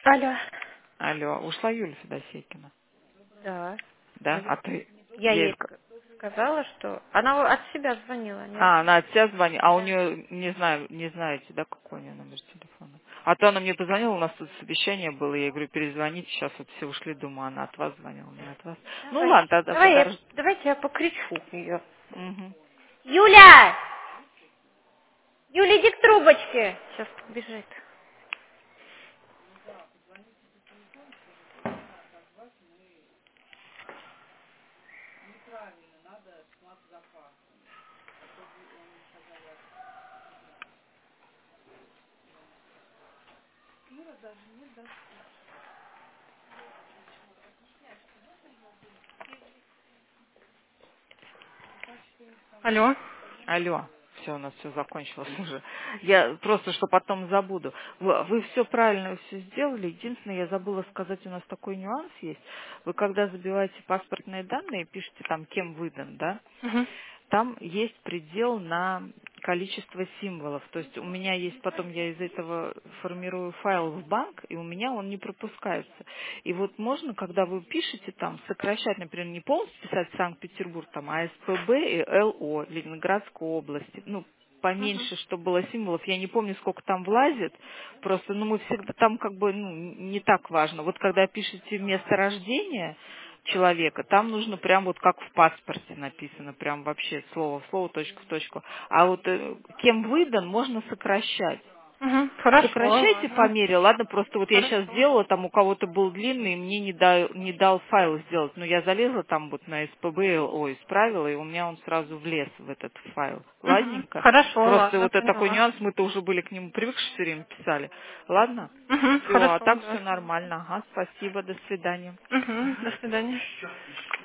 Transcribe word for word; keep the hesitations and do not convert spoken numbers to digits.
Алло. Алло, ушла Юля Федосейкина? Да. А Да? я А ты? я Я ей ей ска- ск- сказала, что... Она от себя звонила, нет? А, она от тебя звонит, а у Да. нее, не знаю, не знаете, да, какой у нее номер телефона? А то она мне позвонила, у нас тут совещание было, я ей говорю, перезвоните, сейчас вот все ушли, думаю, она от вас звонила, не от вас. Ну Давай. ладно, тогда Давай я, подожди. давайте я покричу ее. Мгм. Юля! Юля, иди к трубочке. Сейчас бежит. Алло. Алло, все, у нас все закончилось уже. Я просто, что потом забуду. Вы, вы все правильно все сделали. Единственное, я забыла сказать, у нас такой нюанс есть. Вы когда забиваете паспортные данные, пишете там, кем выдан, да, Угу. там есть предел на количество символов. То есть у меня есть, потом я из этого формирую файл в банк, и у меня он не пропускается. И вот можно, когда вы пишете там, сокращать, например, не полностью писать Санкт-Петербург, там, а СПБ и ЛО, Ленинградской области, ну, поменьше, чтобы было символов. Я не помню, сколько там влазит. Просто, ну, мы всегда там как бы, ну, не так важно. Вот когда пишете место рождения человека, там нужно прям вот как в паспорте написано, прям вообще слово в слово, точку в точку. А вот э, кем выдан, можно сокращать. Угу. Хорошо, Сокращайте по ладно. мере, ладно, просто вот я сейчас Хорошо. сделала, там у кого-то был длинный, и мне не дал, не дал файл сделать, но я залезла там вот на СПБ, ой, исправила, и у меня он сразу влез в этот файл. Угу. Ладненько? Хорошо, Просто ладно, вот это такой поняла. нюанс, мы-то уже были к нему привыкши, все время писали. Ладно? Угу. Все, а Хорошо, так да. все нормально. Ага, спасибо, до свидания. Угу. До свидания.